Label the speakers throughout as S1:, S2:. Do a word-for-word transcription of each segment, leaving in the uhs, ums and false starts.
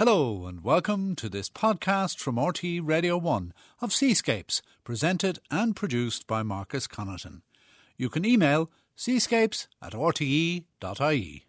S1: Hello and welcome to this podcast from R T E Radio one of Seascapes, presented and produced by Marcus Connaughton. You can email seascapes at r t e dot i e.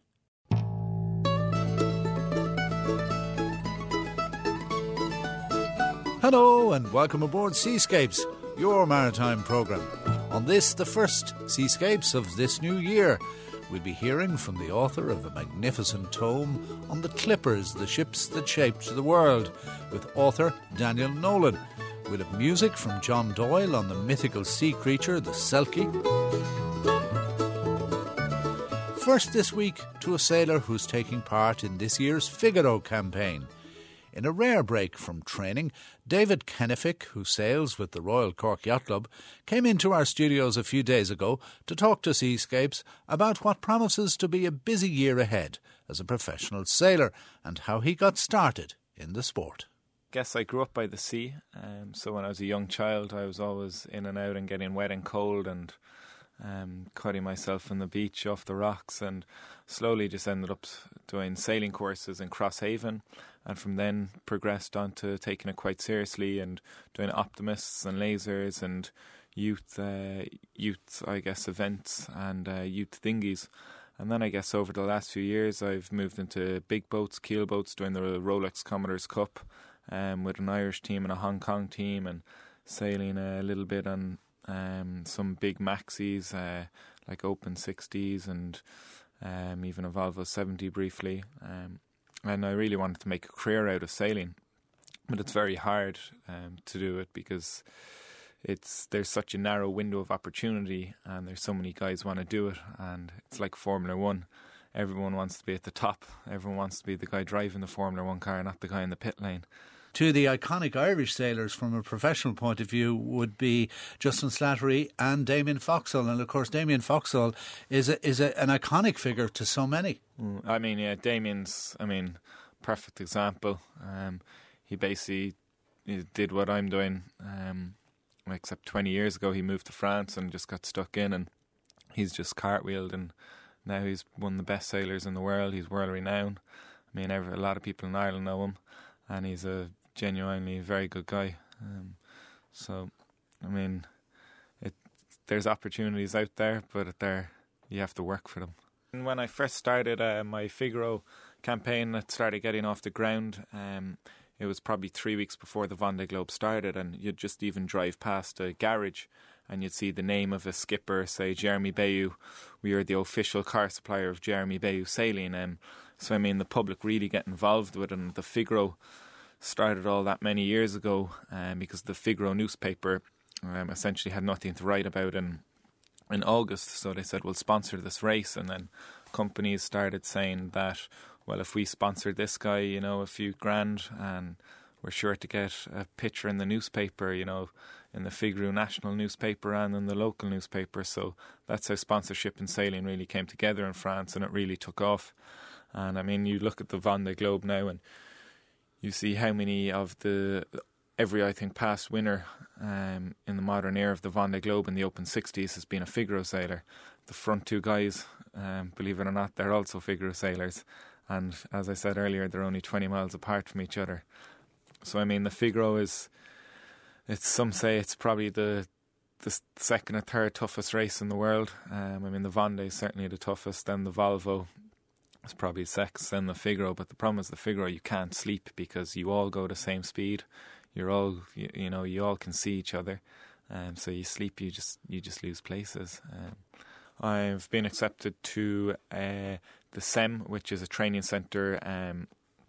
S1: Hello and welcome aboard Seascapes, your maritime programme. On this, the first Seascapes of this new year, we'll be hearing from the author of a magnificent tome on the Clippers, the ships that shaped the world, with author Daniel Nolan. We'll have music from John Doyle on the mythical sea creature, the Selkie. First this week, to a sailor who's taking part in this year's Figaro campaign. In a rare break from training, David Kennefick, who sails with the Royal Cork Yacht Club, came into our studios a few days ago to talk to Seascapes about what promises to be a busy year ahead as a professional sailor and how he got started in the sport.
S2: I guess I grew up by the sea, um, so when I was a young child I was always in and out and getting wet and cold and um, cutting myself on the beach off the rocks, and slowly just ended up doing sailing courses in Crosshaven, and from then progressed on to taking it quite seriously and doing optimists and lasers and youth, uh, youth I guess, events and uh, youth dinghies. And then I guess over the last few years I've moved into big boats, keel boats, doing the Rolex Commodores Cup um, with an Irish team and a Hong Kong team, and sailing a little bit on um, some big maxis uh, like Open sixties and um, even a Volvo seventy briefly. Um, and I really wanted to make a career out of sailing, but it's very hard um, to do it because it's there's such a narrow window of opportunity, and there's so many guys want to do it, and it's like Formula One. Everyone wants to be at the top. Everyone wants to be the guy driving the Formula One car, not the guy in the pit lane.
S1: Two of the iconic Irish sailors from a professional point of view would be Justin Slattery and Damien Foxhall. And of course, Damien Foxhall is a, is a, an iconic figure to so many.
S2: Mm, I mean, yeah, Damien's, I mean, perfect example. Um, he basically he did what I'm doing, um, except twenty years ago he moved to France and just got stuck in, and he's just cartwheeled, and now he's one of the best sailors in the world. He's world renowned. I mean, every, a lot of people in Ireland know him, and he's a genuinely very good guy. Um, so, I mean, it, there's opportunities out there, but there you have to work for them. And when I first started uh, my Figaro campaign, that started getting off the ground, um, it was probably three weeks before the Vendée Globe started, and you'd just even drive past a garage and you'd see the name of a skipper, say Jeremy Bayou. We are the official car supplier of Jeremy Bayou Sailing. Um, so, I mean, the public really get involved with it, and the Figaro started all that many years ago um, because the Figaro newspaper um, essentially had nothing to write about in in August, so they said, we'll sponsor this race. And then companies started saying that, well, if we sponsored this guy, you know, a few grand, and we're sure to get a picture in the newspaper, you know, in the Figaro national newspaper and in the local newspaper. So that's how sponsorship in sailing really came together in France, and it really took off. And I mean, you look at the Vendée Globe now and you see how many of the, every, I think, past winner um, in the modern era of the Vendée Globe in the Open sixties has been a Figaro sailor. The front two guys, um, believe it or not, they're also Figaro sailors. And as I said earlier, they're only twenty miles apart from each other. So, I mean, the Figaro is, it's some say it's probably the the second or third toughest race in the world. Um, I mean, the Vendée is certainly the toughest, then the Volvo. It's probably sex and the Figaro, but the problem is the Figaro, you can't sleep because you all go the same speed. You're all, you, you know, you all can see each other. Um, so you sleep, you just you just lose places. Um, I've been accepted to uh, the S E M, which is a training centre um,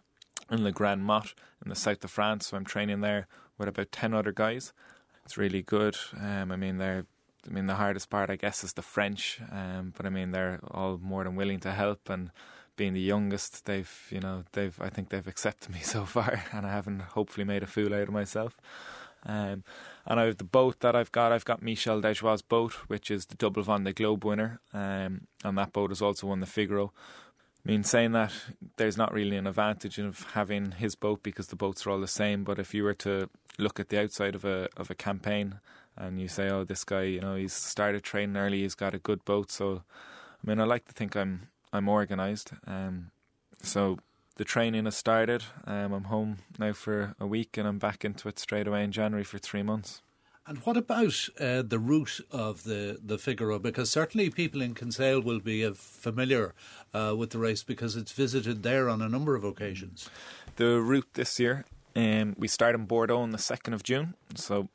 S2: in Le Grand Mot in the south of France. So I'm training there with about ten other guys. It's really good. Um, I mean, they're I mean, the hardest part, I guess, is the French. Um, but I mean, they're all more than willing to help, and being the youngest, they've, you know, they've, I think they've accepted me so far, and I haven't hopefully made a fool out of myself. Um, and I have the boat that I've got. I've got Michel Dejois' boat, which is the double Vendée Globe winner, um, and that boat has also won the Figaro. I mean, saying that, there's not really an advantage of having his boat because the boats are all the same. But if you were to look at the outside of a of a campaign and you say, oh, this guy, you know, he's started training early, he's got a good boat. So, I mean, I like to think I'm I'm organised. Um, so, the training has started. Um, I'm home now for a week and I'm back into it straight away in January for three months.
S1: And what about uh, the route of the, the Figaro? Because certainly people in Kinsale will be uh, familiar uh, with the race because it's visited there on a number of occasions.
S2: The route this year, um, we start in Bordeaux on the second of June. So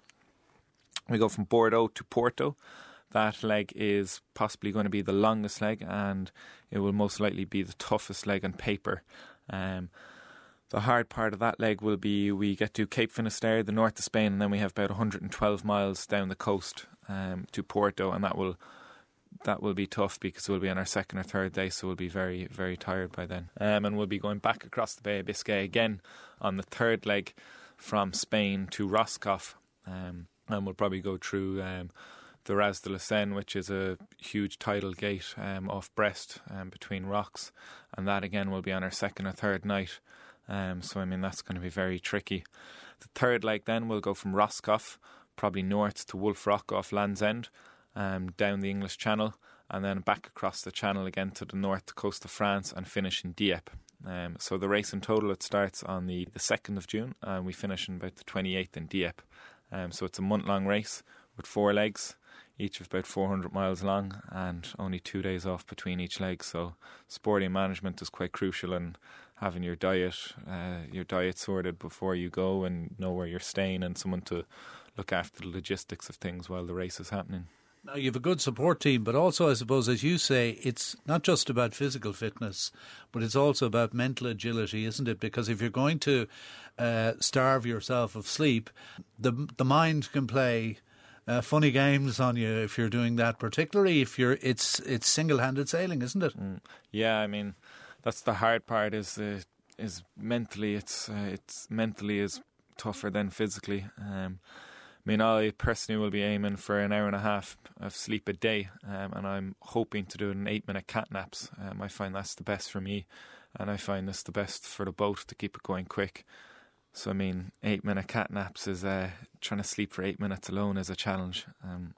S2: we go from Bordeaux to Porto. That leg is possibly going to be the longest leg, and it will most likely be the toughest leg on paper. Um, the hard part of that leg will be we get to Cape Finisterre, the north of Spain, and then we have about one hundred twelve miles down the coast um, to Porto, and that will that will be tough because we'll be on our second or third day, so we'll be very, very tired by then. Um, and we'll be going back across the Bay of Biscay again on the third leg from Spain to Roscoff, um, and we'll probably go through Um, the Raz de la Seine, which is a huge tidal gate um, off Brest um, between rocks, and that again will be on our second or third night. Um, so I mean that's going to be very tricky. The third leg then will go from Roscoff, probably north to Wolf Rock off Land's End, um, down the English Channel, and then back across the Channel again to the north coast of France and finish in Dieppe. Um, so the race in total, it starts on the, the second of June and we finish on about the twenty-eighth in Dieppe. Um, so it's a month-long race with four legs, each of about four hundred miles long, and only two days off between each leg. So sporting management is quite crucial, and having your diet uh, your diet sorted before you go and know where you're staying and someone to look after the logistics of things while the race is happening.
S1: Now, you have a good support team, but also, I suppose, as you say, it's not just about physical fitness, but it's also about mental agility, isn't it? Because if you're going to uh, starve yourself of sleep, the the mind can play uh, funny games on you if you're doing that, particularly if you're it's it's single-handed sailing, isn't it?
S2: Mm. Yeah, I mean, that's the hard part. Is uh, is mentally, it's uh, it's mentally is tougher than physically. Um, I mean, I personally will be aiming for an hour and a half of sleep a day, um, and I'm hoping to do it in eight-minute cat naps. Um, I find that's the best for me, and I find this the best for the boat to keep it going quick. So, I mean, eight-minute cat naps is uh, trying to sleep for eight minutes alone is a challenge. Um,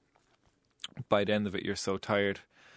S2: by the end of it, you're so tired.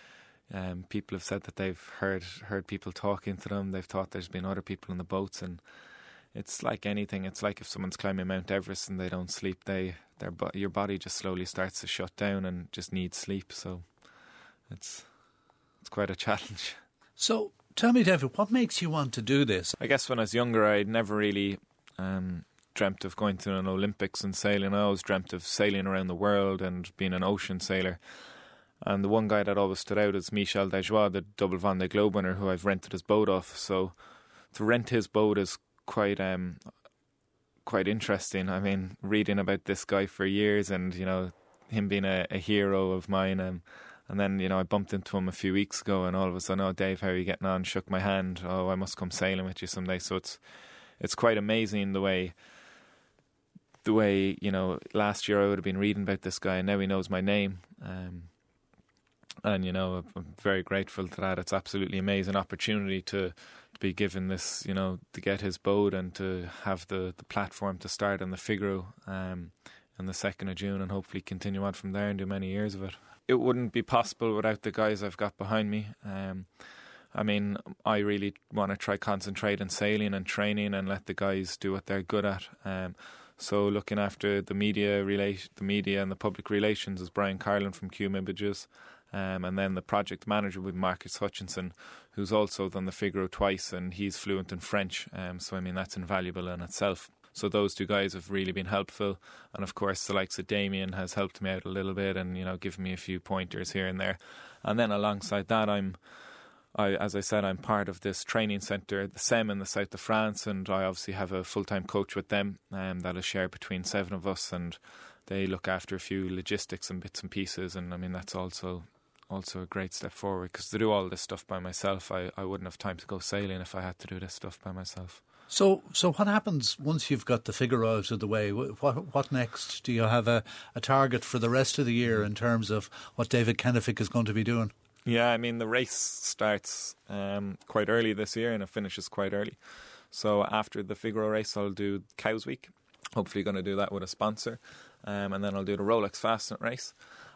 S2: Um, people have said that they've heard heard people talking to them. They've thought there's been other people in the boats, and it's like anything. It's like if someone's climbing Mount Everest and they don't sleep, they their your body just slowly starts to shut down and just needs sleep. So it's it's quite a challenge.
S1: So tell me, David, what makes you want to do this?
S2: I guess when I was younger, I'd never really um, dreamt of going to an Olympics and sailing. I always dreamt of sailing around the world and being an ocean sailor. And the one guy that always stood out is Michel Dejoie, the double Vendée Globe winner, who I've rented his boat off. So to rent his boat is quite um quite interesting. I mean, reading about this guy for years, and you know, him being a, a hero of mine, um, and then you know I bumped into him a few weeks ago, and all of a sudden, oh Dave, how are you getting on? Shook my hand. Oh, I must come sailing with you someday. So it's it's quite amazing the way the way you know last year I would have been reading about this guy, and now he knows my name. Um, and you know, I'm very grateful to that. It's absolutely amazing opportunity to. Be given this, you know, to get his boat and to have the, the platform to start on the Figaro um, on the second of June and hopefully continue on from there and do many years of it. It wouldn't be possible without the guys I've got behind me. Um, I mean, I really want to try concentrate on sailing and training and let the guys do what they're good at. Um, so looking after the media, rela- the media and the public relations is Brian Carlin from Cume Images. Um, and then the project manager with Marcus Hutchinson, who's also done the Figaro twice, and he's fluent in French. Um, so, I mean, that's invaluable in itself. So those two guys have really been helpful. And, of course, the likes of Damien has helped me out a little bit and, you know, given me a few pointers here and there. And then alongside that, I'm, I, as I said, I'm part of this training centre, the S E M in the south of France, and I obviously have a full-time coach with them um, that is shared between seven of us, and they look after a few logistics and bits and pieces. And, I mean, that's also... also a great step forward, because to do all this stuff by myself, I, I wouldn't have time to go sailing if I had to do this stuff by myself.
S1: So so what happens once you've got the Figaro out of the way? What what next? Do you have a, a target for the rest of the year in terms of what David Kennefick is going to be doing?
S2: Yeah, I mean, the race starts um, quite early this year and it finishes quite early. So after the Figaro race, I'll do Cows Week. Hopefully going to do that with a sponsor. Um, and then I'll do the Rolex Fastnet race.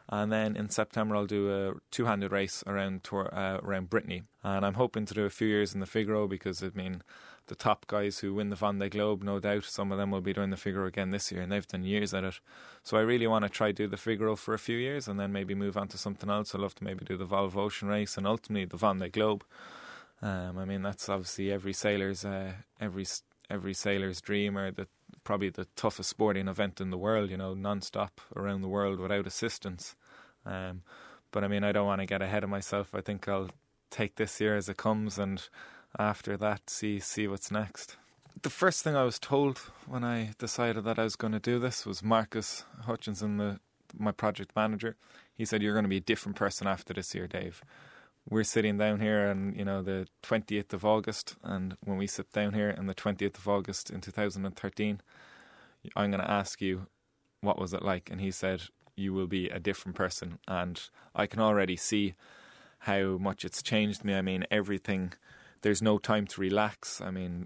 S2: And then in September I'll do a two-handed race around tour, uh, around Brittany. And I'm hoping to do a few years in the Figaro because, I mean, the top guys who win the Vendée Globe, no doubt, some of them will be doing the Figaro again this year, and they've done years at it. So I really want to try do the Figaro for a few years and then maybe move on to something else. I'd love to maybe do the Volvo Ocean Race and ultimately the Vendée Globe. Um, I mean, that's obviously every sailor's uh, every every sailor's dream, or the probably the toughest sporting event in the world, you know, non-stop around the world without assistance. Um, but I mean, I don't want to get ahead of myself. I think I'll take this year as it comes, and after that, see see what's next. The first thing I was told when I decided that I was going to do this was Marcus Hutchinson, the, my project manager. He said, "You're going to be a different person after this year, Dave. We're sitting down here on, you know, the twentieth of August, and when we sit down here on the twentieth of August in two thousand thirteen, I'm going to ask you, what was it like?" And he said, "You will be a different person." And I can already see how much it's changed me. I mean, everything, there's no time to relax. I mean,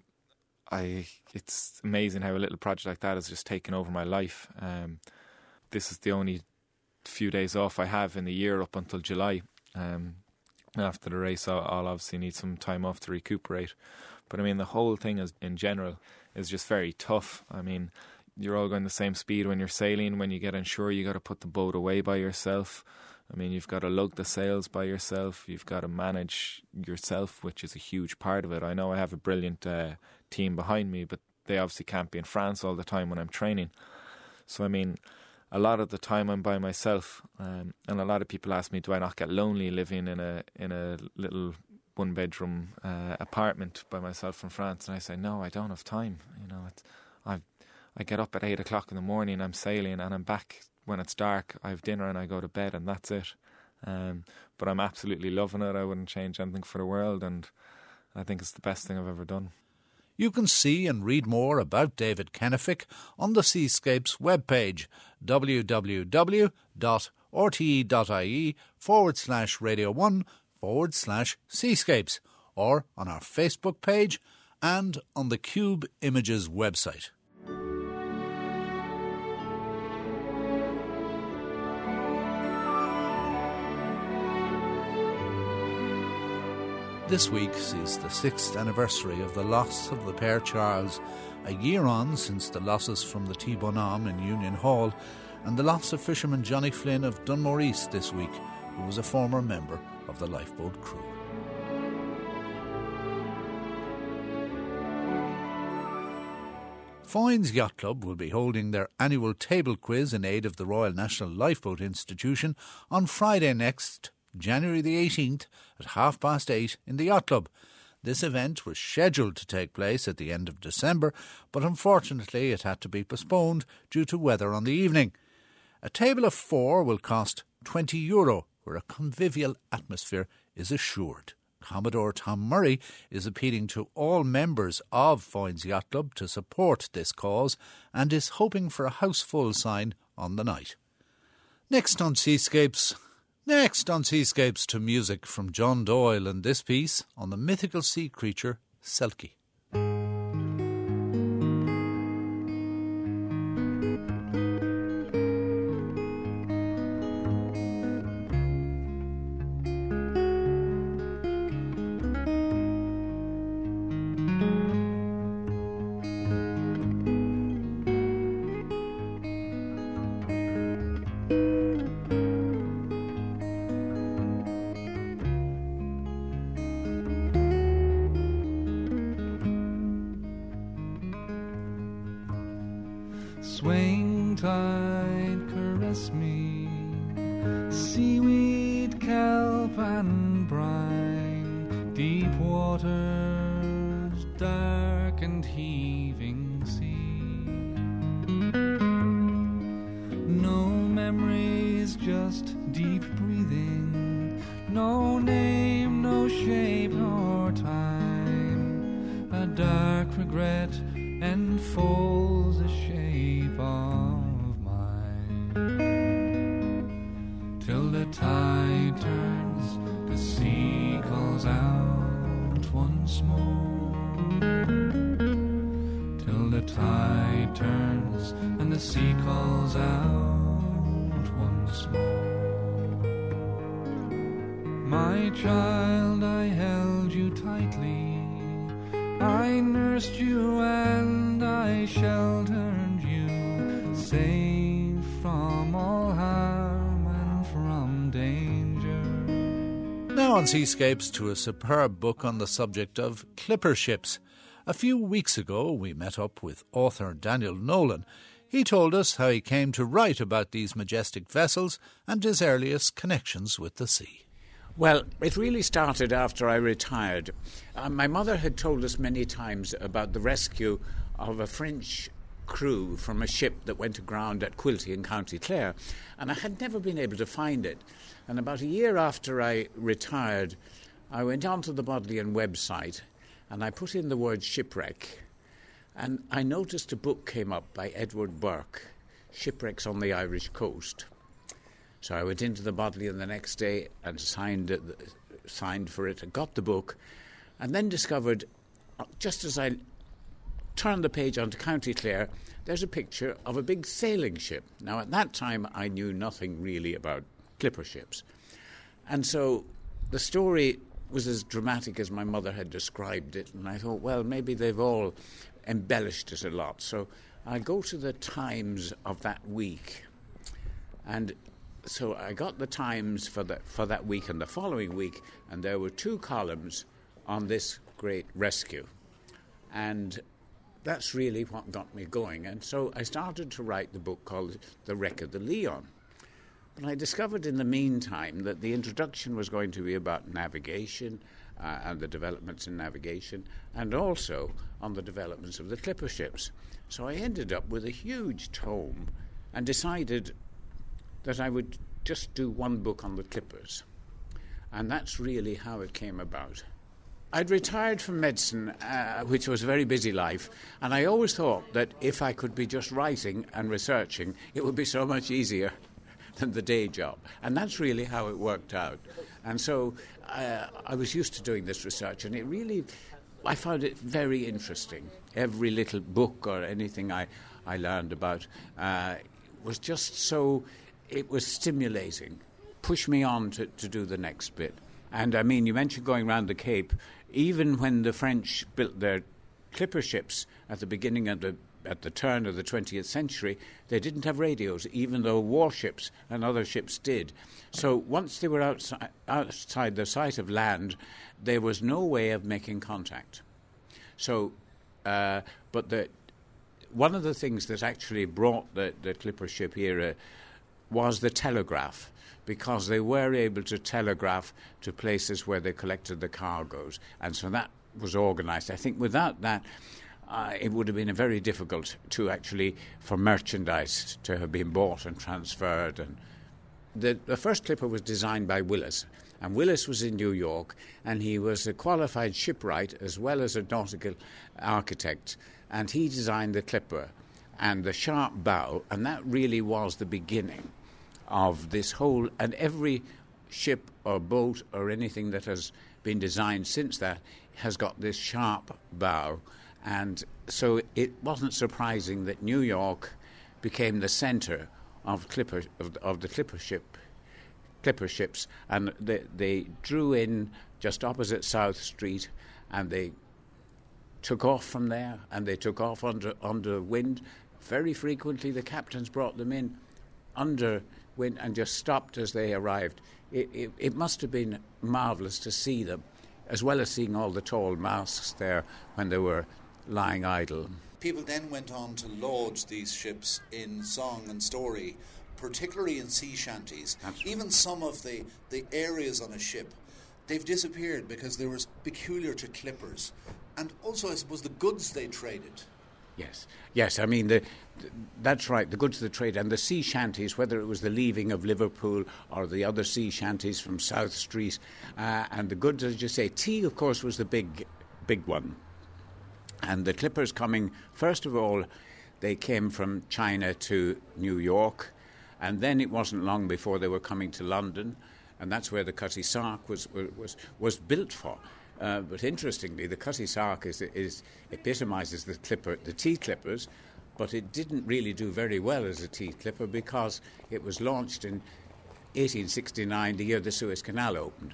S2: I it's amazing how a little project like that has just taken over my life. Um, this is the only few days off I have in the year up until July. Um, after the race, I'll, I'll obviously need some time off to recuperate. But I mean, the whole thing is, in general, is just very tough. I mean, you're all going the same speed when you're sailing. When you get on shore, you got to put the boat away by yourself. I mean, you've got to lug the sails by yourself. You've got to manage yourself, which is a huge part of it. I know I have a brilliant uh, team behind me, but they obviously can't be in France all the time when I'm training. So, I mean, a lot of the time I'm by myself. Um, and a lot of people ask me, do I not get lonely living in a in a little one-bedroom uh, apartment by myself in France? And I say, no, I don't have time. You know, it's, I I get up at eight o'clock in the morning, I'm sailing, and I'm back when it's dark. I have dinner and I go to bed, and that's it. Um, but I'm absolutely loving it. I wouldn't change anything for the world, and I think it's the best thing I've ever done.
S1: You can see and read more about David Kenefick on the Seascapes webpage, www.rte.ie forward slash Radio 1 forward slash Seascapes, or on our Facebook page and on the Cube Images website. This week sees the sixth anniversary of the loss of the Père Charles, a year on since the losses from the T Bonhomme in Union Hall, and the loss of fisherman Johnny Flynn of Dunmore this week, who was a former member of the lifeboat crew. Foynes Yacht Club will be holding their annual table quiz in aid of the Royal National Lifeboat Institution on Friday next, January the eighteenth at half past eight in the Yacht Club. This event was scheduled to take place at the end of December, but unfortunately it had to be postponed due to weather on the evening. A table of four will cost twenty euro, where a convivial atmosphere is assured. Commodore Tom Murray is appealing to all members of Foynes Yacht Club to support this cause and is hoping for a house-full sign on the night. Next on Seascapes... Next on Seascapes to music from John Doyle and this piece on the mythical sea creature Selkie.
S3: Swing tide, caress me, seaweed, kelp and brine, deep waters, dark and heaving sea. No memories, just deep breathing, no name, no shape nor time, a dark regret enfolds the shape of mine. Till the tide turns, the sea calls out once more. Till the tide turns and the sea calls out once more. My child, I held you tightly. I nursed you and I sheltered you, safe from all harm and from danger.
S1: Now on Seascapes to a superb book on the subject of clipper ships. A few weeks ago we met up with author Daniel Nolan. He told us how he came to write about these majestic vessels and his earliest connections with the sea.
S4: Well, it really started after I retired. Uh, my mother had told us many times about the rescue of a French crew from a ship that went aground at Quilty in County Clare, and I had never been able to find it. And about a year after I retired, I went onto the Bodleian website and I put in the word shipwreck, and I noticed a book came up by Edward Burke, Shipwrecks on the Irish Coast. So I went into the Bodleian the next day and signed it, signed for it, and got the book, and then discovered, just as I turned the page onto County Clare, there's a picture of a big sailing ship. Now, at that time, I knew nothing really about clipper ships. And so the story was as dramatic as my mother had described it, and I thought, well, maybe they've all embellished it a lot. So I go to the Times of that week, and so I got the Times for the, for that week and the following week, and there were two columns on this great rescue. And that's really what got me going. And so I started to write the book called The Wreck of the Leon. But I discovered in the meantime that the introduction was going to be about navigation uh, and the developments in navigation, and also on the developments of the clipper ships. So I ended up with a huge tome and decided that I would just do one book on the clippers. And that's really how it came about. I'd retired from medicine, uh, which was a very busy life, and I always thought that if I could be just writing and researching, it would be so much easier than the day job. And that's really how it worked out. And so uh, I was used to doing this research, and it really, I found it very interesting. Every little book or anything I, I learned about uh, was just so... It was stimulating, pushed me on to, to do the next bit. And I mean, you mentioned going around the Cape. Even when the French built their clipper ships at the beginning of the at the turn of the twentieth century, they didn't have radios, even though warships and other ships did. So once they were outside, outside the sight of land, there was no way of making contact. So, uh, but the one of the things that actually brought the, the clipper ship era was the telegraph, because they were able to telegraph to places where they collected the cargoes. And so that was organised. I think without that, uh, it would have been very difficult to actually, for merchandise to have been bought and transferred. And the, the first clipper was designed by Willis. And Willis was in New York, and he was a qualified shipwright as well as a nautical architect. And he designed the clipper and the sharp bow, and that really was the beginning of this whole, and every ship or boat or anything that has been designed since that has got this sharp bow. And so it wasn't surprising that New York became the center of clipper of, of the clipper ship clipper ships, and they, they drew in just opposite South Street, and they took off from there, and they took off under under wind. Very frequently the captains brought them in under wind and just stopped as they arrived. It, it, it must have been marvellous to see them, as well as seeing all the tall masts there when they were lying idle.
S5: People then went on to laud these ships in song and story, particularly in sea shanties.
S4: That's
S5: Even some of the, the areas on a ship, they've disappeared because they were peculiar to clippers. And also, I suppose, the goods they traded.
S4: Yes, yes. I mean, the, the, that's right. The goods of the trade and the sea shanties, whether it was the leaving of Liverpool or the other sea shanties from South Street, uh, and the goods, as you say, tea, of course, was the big, big one. And the clippers coming, first of all, they came from China to New York, and then it wasn't long before they were coming to London, and that's where the Cutty Sark was was was built for. Uh, but interestingly, the Cutty Sark is, is epitomises the clipper, the tea clippers, but it didn't really do very well as a tea clipper because it was launched in eighteen sixty-nine, the year the Suez Canal opened.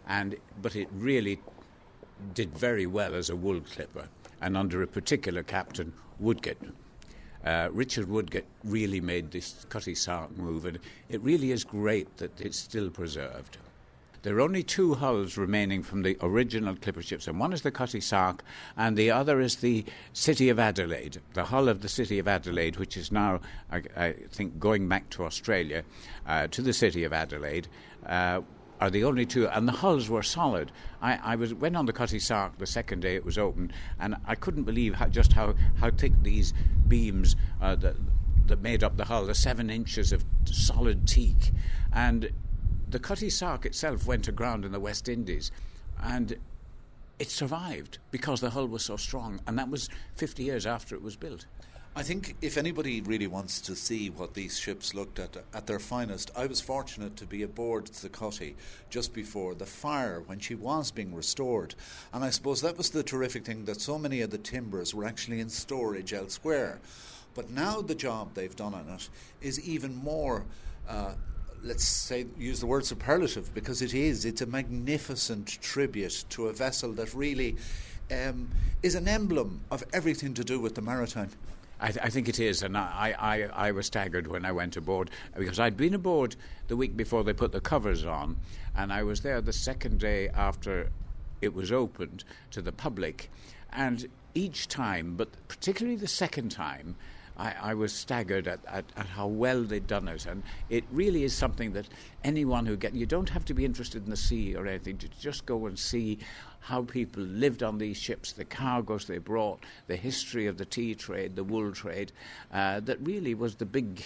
S4: and but it really did very well as a wool clipper, and under a particular captain, Woodgate. Uh, Richard Woodgate really made this Cutty Sark move, and it really is great that it's still preserved. There are only two hulls remaining from the original clipper ships, and one is the Cutty Sark, and the other is the City of Adelaide, the hull of the City of Adelaide, which is now, I, I think, going back to Australia, uh, to the City of Adelaide, uh, are the only two, and the hulls were solid. I, I was went on the Cutty Sark the second day it was opened, and I couldn't believe how, just how, how thick these beams uh, that, that made up the hull, the seven inches of solid teak. And the Cutty Sark itself went aground in the West Indies, and it survived because the hull was so strong, and that was fifty years after it was built.
S5: I think if anybody really wants to see what these ships looked at at their finest, I was fortunate to be aboard the Cutty just before the fire when she was being restored. And I suppose that was the terrific thing, that so many of the timbers were actually in storage elsewhere. But now the job they've done on it is even more, uh, let's say, use the word superlative, because it is. It's a magnificent tribute to a vessel that really um, is an emblem of everything to do with the maritime.
S4: I, th- I think it is, and I, I, I was staggered when I went aboard, because I'd been aboard the week before they put the covers on, and I was there the second day after it was opened to the public, and each time, but particularly the second time, I, I was staggered at, at, at how well they'd done it. And it really is something that anyone who gets... You don't have to be interested in the sea or anything, to just go and see how people lived on these ships, the cargoes they brought, the history of the tea trade, the wool trade, uh, that really was the big,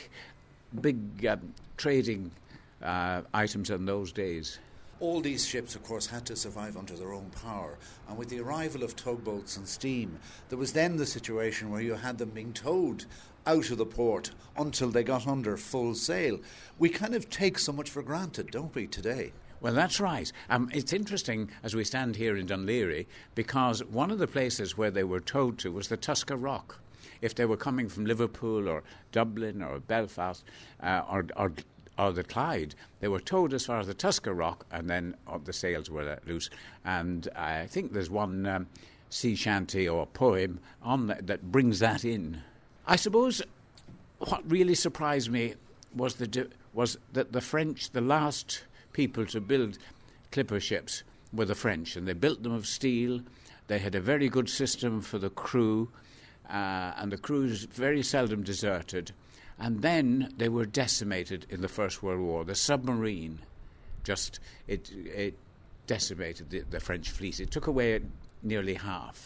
S4: big um, trading uh, items in those days.
S5: All these ships, of course, had to survive under their own power. And with the arrival of tugboats and steam, there was then the situation where you had them being towed out of the port until they got under full sail. We kind of take so much for granted, don't we, today?
S4: Well, that's right. Um, it's interesting as we stand here in Dún Laoghaire, because one of the places where they were towed to was the Tuska Rock. If they were coming from Liverpool or Dublin or Belfast uh, or, or or the Clyde, they were towed as far as the Tuska Rock, and then uh, the sails were let loose. And I think there's one um, sea shanty or poem on that, that brings that in. I suppose what really surprised me was the was that the French, the last people to build clipper ships, were the French, and they built them of steel. They had a very good system for the crew, uh, and the crews very seldom deserted. And then they were decimated in the First World War. The submarine just, it it decimated the, the French fleet. It took away nearly half.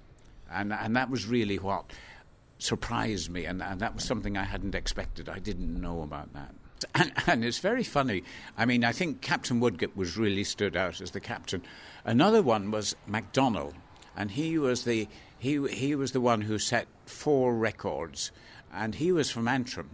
S4: And and that was really what surprised me, and, and that was something I hadn't expected. I didn't know about that. And, and it's very funny. I mean, I think Captain Woodgate was really stood out as the captain. Another one was MacDonald, and he was the he he was the one who set four records. And he was from Antrim.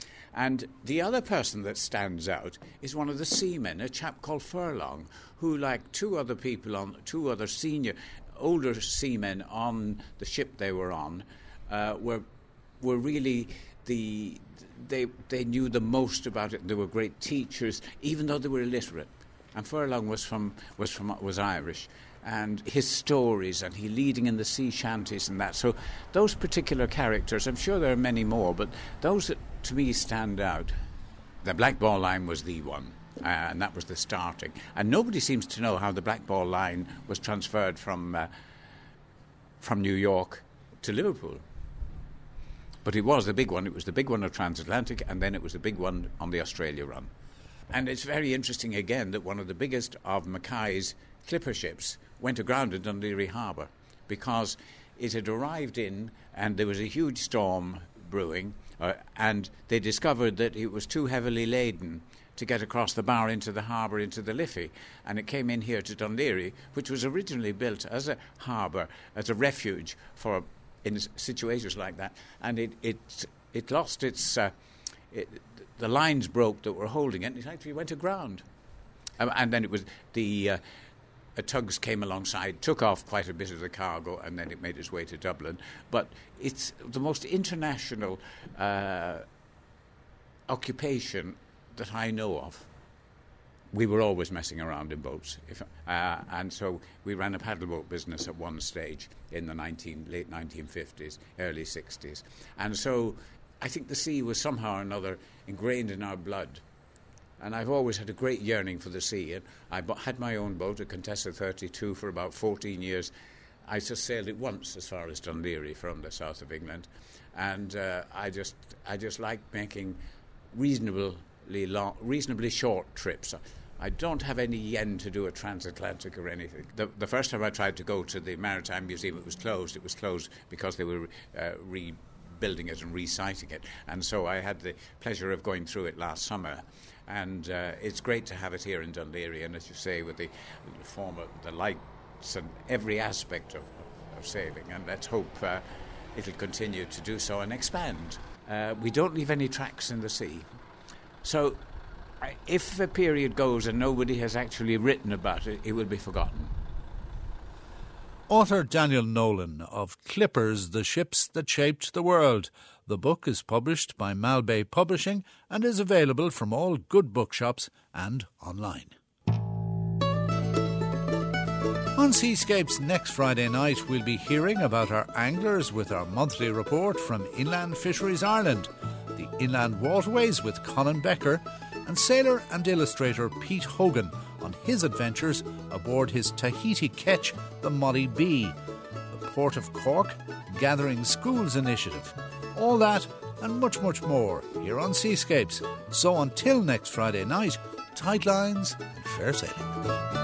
S4: And the other person that stands out is one of the seamen, a chap called Furlong, who, like two other people on, two other senior, older seamen on the ship they were on, uh, were were really the they they knew the most about it. They were great teachers, even though they were illiterate. And Furlong was from was from was Irish. And his stories, and he leading in the sea shanties and that. So those particular characters, I'm sure there are many more, but those that to me stand out. The Black Ball Line was the one, uh, and that was the starting. And nobody seems to know how the Black Ball Line was transferred from uh, from New York to Liverpool. But it was the big one. It was the big one of transatlantic, and then it was the big one on the Australia run. And it's very interesting again that one of the biggest of Mackay's clipper ships went aground in Dún Laoghaire Harbour, because it had arrived in, and there was a huge storm brewing, uh, and they discovered that it was too heavily laden to get across the bar into the harbour, into the Liffey, and it came in here to Dún Laoghaire, which was originally built as a harbour, as a refuge for in situations like that, and it it it lost its uh, it, the lines broke that were holding it, and it actually went aground, um, and then it was the uh, Uh, tugs came alongside, took off quite a bit of the cargo, and then it made its way to Dublin. But it's the most international uh, occupation that I know of. we were always messing around in boats. If, uh, and so we ran a paddle boat business at one stage in the nineteen, late nineteen fifties, early sixties. And so I think the sea was somehow or another ingrained in our blood. And I've always had a great yearning for the sea. And I b- had my own boat, a Contessa thirty-two, for about fourteen years. I just sailed it once as far as Dún Laoghaire from the south of England. And uh, I just I just like making reasonably long, reasonably short trips. I don't have any yen to do a transatlantic or anything. The, the first time I tried to go to the Maritime Museum, it was closed. It was closed because they were uh, rebuilding it and resiting it. And so I had the pleasure of going through it last summer. And uh, it's great to have it here in Dún Laoghaire. And as you say, with the form of the lights and every aspect of, of sailing. And let's hope uh, it'll continue to do so and expand. Uh, we don't leave any tracks in the sea. So if a period goes and nobody has actually written about it, it will be forgotten.
S1: Author Daniel Nolan of Clippers, the Ships That Shaped the World. The book is published by Malbay Publishing and is available from all good bookshops and online. On Seascapes next Friday night, we'll be hearing about our anglers with our monthly report from Inland Fisheries Ireland, the Inland Waterways with Colin Becker, and sailor and illustrator Pete Hogan on his adventures aboard his Tahiti ketch, the Molly B, the Port of Cork Gathering Schools Initiative. All that and much, much more here on Seascapes. So until next Friday night, tight lines and fair sailing.